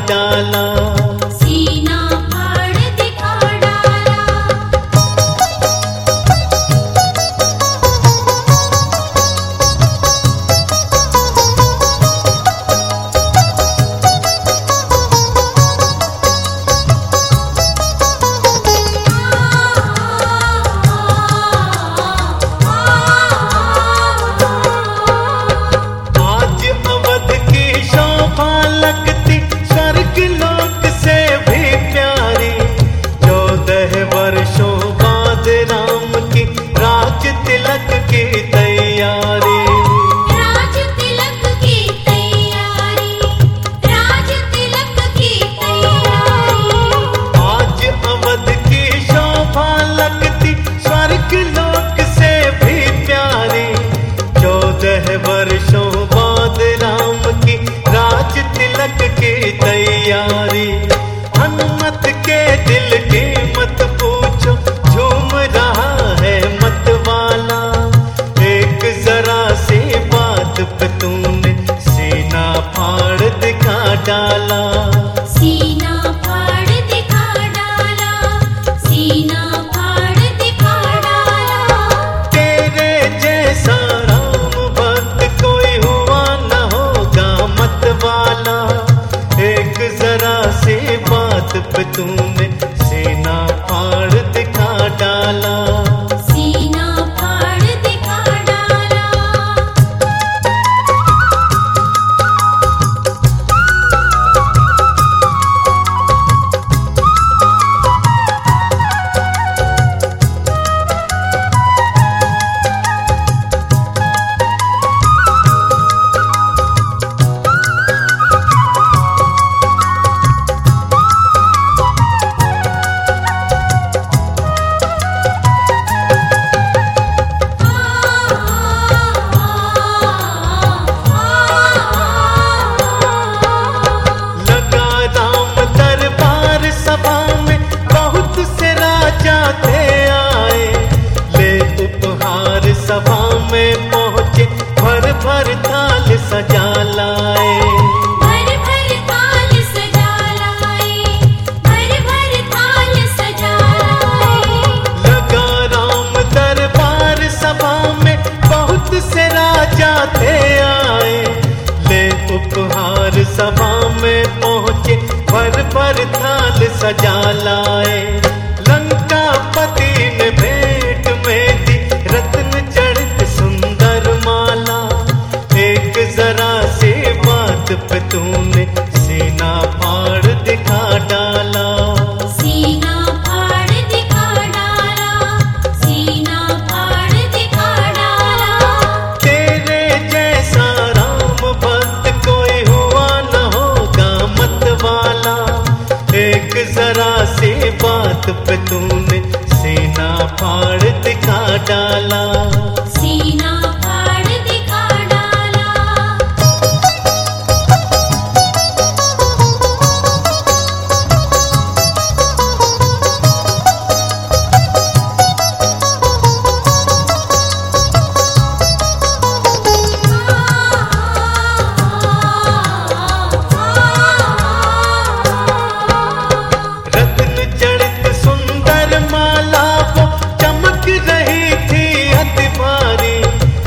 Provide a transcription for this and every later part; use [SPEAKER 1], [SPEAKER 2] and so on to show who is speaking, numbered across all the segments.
[SPEAKER 1] डाला।
[SPEAKER 2] सीना फाड़ दिखा डाला।
[SPEAKER 1] आज अवध की शोभा लगती स्वर्ग लोक से भी प्यारी। 14 वर्षों बाद राम की राज तिलक की तैयारी।
[SPEAKER 2] राज तिलक की तैयारी। राज तिलक की तैयारी।
[SPEAKER 1] आज अवध की शोभा लगती स्वर्ग लोक से भी प्यारी। 14 वर्षों बाद राम की राज तिलक की तैयारी। हनुमत के दिल की मत पूछो, झूम रहा है मत वाला। एक जरा सी बात पे तूने सीना फाड़ दिखा डाला।
[SPEAKER 2] सीना फाड़ दिखा डाला। सीना फाड़ दिखा डाला।
[SPEAKER 1] तेरे जैसा राम भक्त कोई हुआ न होगा मत वाला। एक जरा सी बात पे तूने सीना फाड़ दिखा डाला।
[SPEAKER 2] सीना फाड़ दिखा डाला।
[SPEAKER 1] लगा राम दरबार सभा में बहुत से राजा थे आए। ले उपहार सभा में पहुंचे भर भर थाल सजा लाए।
[SPEAKER 2] भर भर थाल सजा लाए। भर भर थाल सजा लाए।
[SPEAKER 1] लगा राम दरबार सभा में बहुत से राजा थे आए। ले उपहार सभा में पहुंचे भर भर थाल सजा लाए। लंकापति ने भेंट में दी रत्न जड़ित सुंदर माला। एक जरा सी बात पे तूने सीना फाड़ दिखा डाला।
[SPEAKER 2] सीना फाड़ दिखा डाला। सीना फाड़ दिखा डाला।
[SPEAKER 1] तेरे जैसा राम भक्त कोई हुआ न होगा मत वाला। एक जरा सी बात पे तूने सीना फाड़ दिखा डाला।
[SPEAKER 2] सीना फाड़ दिखा डाला।
[SPEAKER 1] रत्न जड़ित सुंदर माला वो चमक रही थी अति भारी।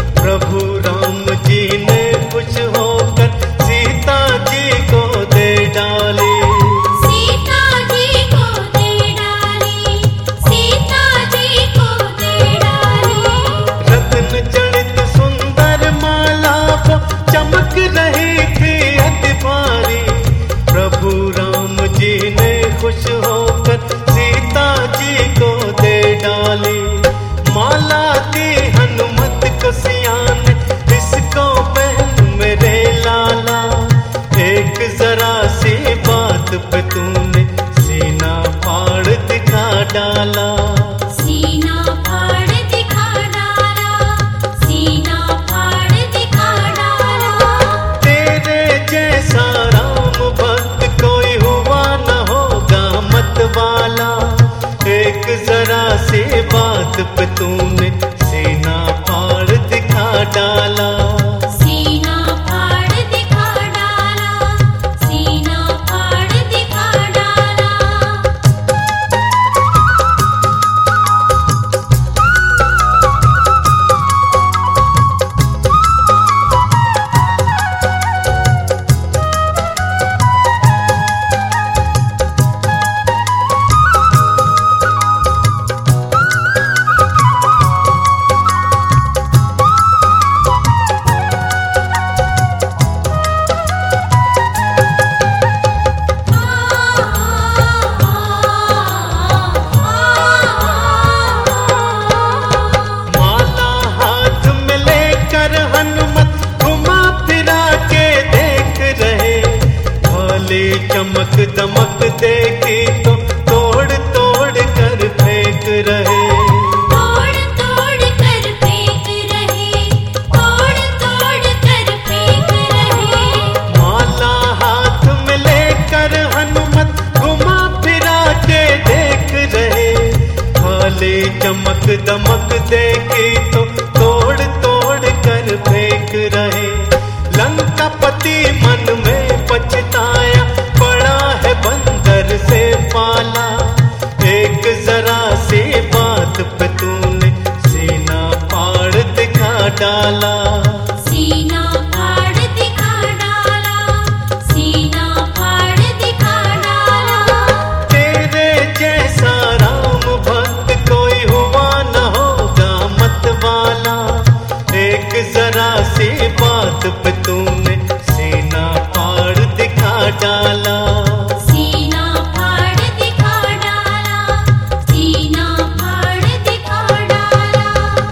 [SPEAKER 1] चमक दमक देखी तो तोड़ तोड़ कर फेंक रहे।
[SPEAKER 2] तोड़ तोड़ कर फेंक रहे, तोड़ तोड़ कर फेंक रहे।
[SPEAKER 1] माला हाथ में लेकर हनुमत घुमा फिरा के देख रहे। भाले चमक दमक देखी तो तोड़ तोड़ कर फेंक रहे। लंकापति मन में पछताया, पड़ा है बंदर से पाला। एक जरा सी बात पे तूने सीना फाड़ दिखा डाला।
[SPEAKER 2] सीना फाड़ दिखा डाला, सीना फाड़ दिखा डाला।
[SPEAKER 1] तेरे जैसा राम भक्त कोई हुआ न होगा मत वाला। एक जरा सी बात पे तूने सीना फाड़ दिखा डाला।
[SPEAKER 2] सीना फाड़ दिखा डाला, सीना फाड़ दिखा डाला।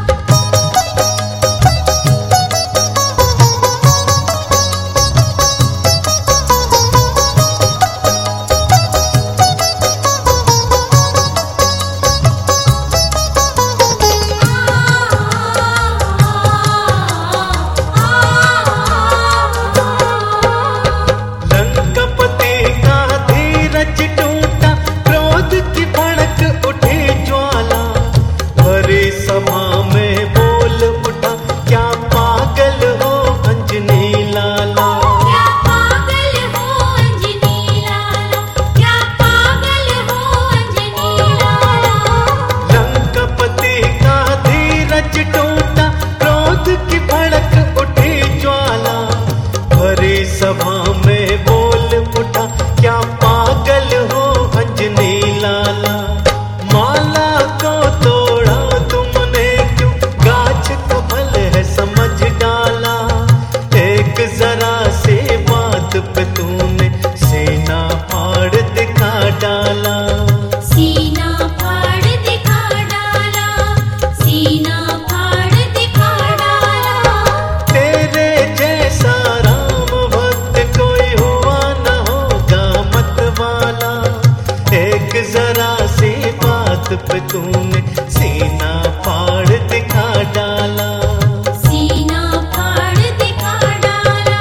[SPEAKER 1] लंकापति का धीरज टूटा, क्रोध की भड़क उठी ज्वाला। भरी सभा में बोल उठा, क्या पागल हो अंजनी लाला।
[SPEAKER 2] क्या पागल हो अंजनी लाला, क्या पागल हो अंजनी लाला।
[SPEAKER 1] लंकापति का धीरज टूटा, क्रोध की भड़क उठी ज्वाला। भरी सभा में बोल उठा, क्या पागल हो अंजनी लाला। माला को तोड़ा तुमने क्यों, गाछ कमल है समझ डाला। एक जरा सी बात पे तूने सीना फाड़ दिखा डाला।
[SPEAKER 2] सीना फाड़ दिखा डाला, सीना फाड़ दिखा डाला।
[SPEAKER 1] तेरे जैसा राम भक्त कोई हुआ न होगा मत वाला। एक जरा सी बात पे तूने सीना फाड़ दिखा डाला।
[SPEAKER 2] सीना फाड़ दिखा डाला।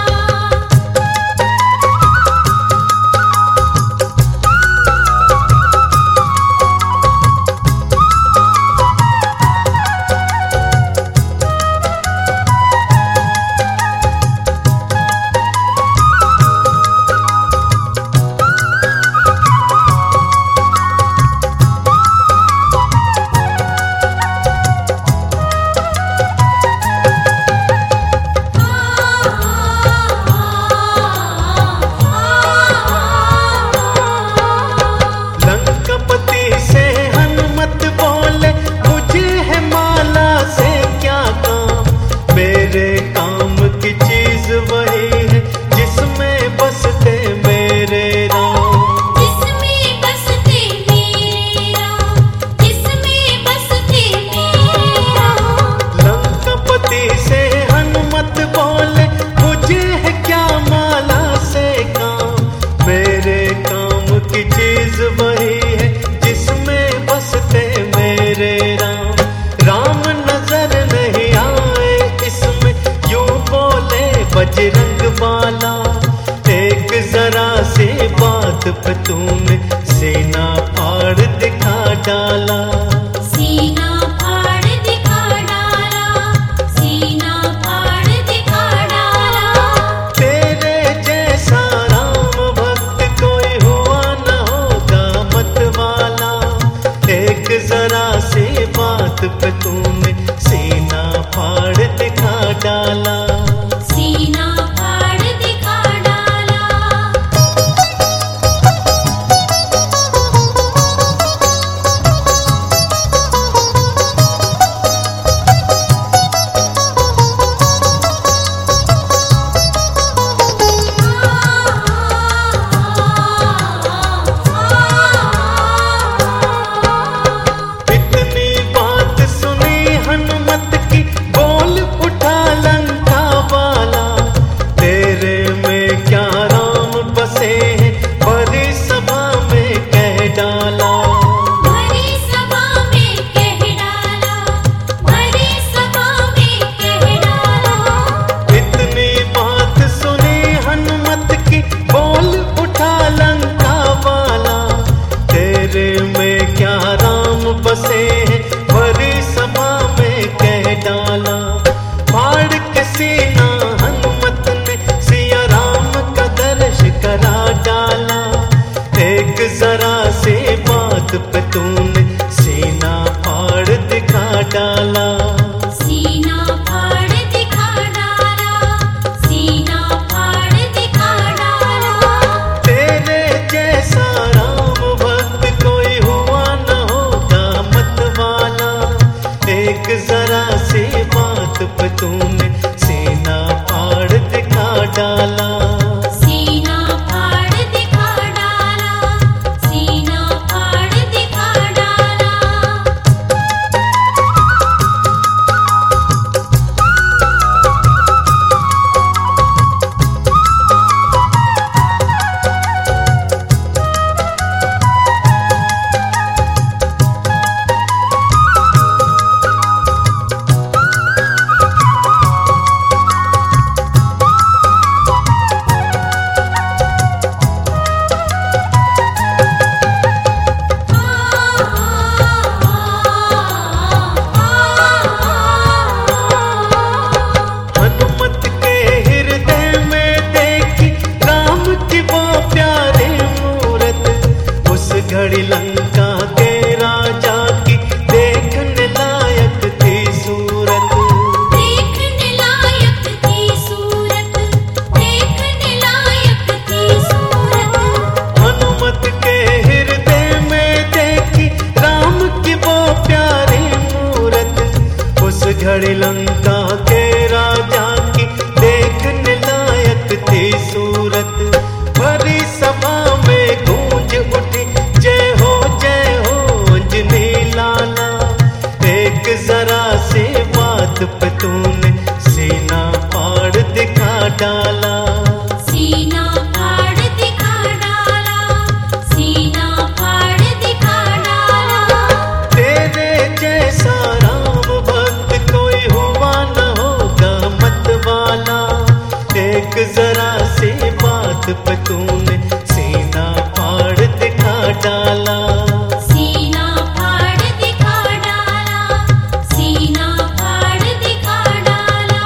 [SPEAKER 1] लंकापति से हनुमत बोले, मुझे है माला से क्या काम। मेरे काम की चीज वही है जिसमें बसते मेरे राम।
[SPEAKER 2] जिसमें बसते मेरे राम, जिसमें बसते मेरे राम।
[SPEAKER 1] लंकापति से हनुमत बोले, मुझे है क्या माला से काम। मेरे काम की चीज वही है जिसमें बसते मेरे राम। राम नजर नहीं आए इसमें, यूं बोले बजरंग बाला। एक जरा सी बात पे तूने सीना फाड़ दिखा डाला।
[SPEAKER 2] सीना फाड़ दिखा डाला, सीना फाड़ दिखा डाला।
[SPEAKER 1] तेरे जैसा राम भक्त कोई हुआ न होगा मत वाला। एक जरा सी बात पे तूने सीना फाड़ दिखा डाला।
[SPEAKER 2] सीना फाड़ दिखा डाला।
[SPEAKER 1] घड़ी लंका के राजा की देखने लायक थी सूरत।
[SPEAKER 2] देखने लायक थी सूरत, देखने लायक थी सूरत।
[SPEAKER 1] हनुमत के हृदय में देखी राम की वो प्यारी मूरत। उस घड़ी लंका के राजा की देखने लायक थी सूरत। भरी सभा में गूंज उठी जय हो अंजनी लाला। एक जरा सी बात पे तूने सीना फाड़ दिखा डाला।
[SPEAKER 2] सीना फाड़ दिखा डाला, सीना फाड़ दिखा डाला।
[SPEAKER 1] तेरे जैसा राम भक्त कोई हुआ न होगा मत वाला। एक जरा सी बात पे तूने सीना फाड़ दिखा डाला।
[SPEAKER 2] सीना फाड़ दिखा डाला, सीना फाड़ दिखा डाला।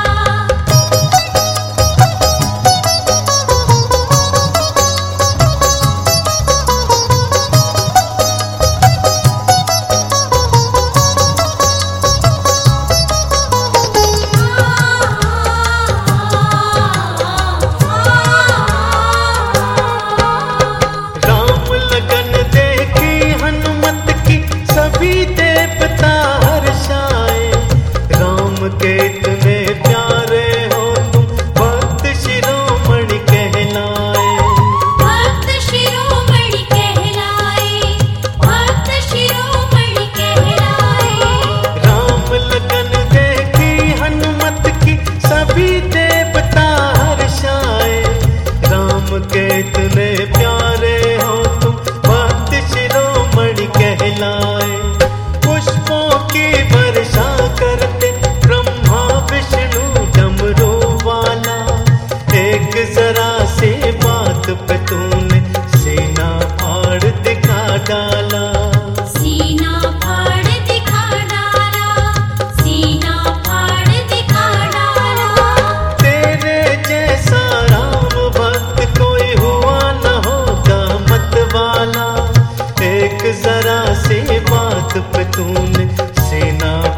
[SPEAKER 1] राम लगन देखी हनुमत की सभी देवता हर्षाए। राम के इतने प्यारे हो तुम भक्त शिरोमणि कहलाए।
[SPEAKER 2] भक्त शिरोमणि कहलाए, भक्त शिरोमणि कहलाए।
[SPEAKER 1] राम लगन देखी हनुमत की सभी देवता हर्षाए। राम के इतने प्यारे हो तुम भक्त शिरोमणि कहलाए। पुष्पों की वर्षा करते ब्रह्मा विष्णु डमरू वाला। एक जरा सी बात पे तूने सीना फाड़ दिखा डाला।
[SPEAKER 2] सीना फाड़ दिखा डाला, सीना फाड़ दिखा डाला।
[SPEAKER 1] तेरे जैसा राम भक्त कोई हुआ न होगा मत वाला। एक जरा सी बात पे तूने सीना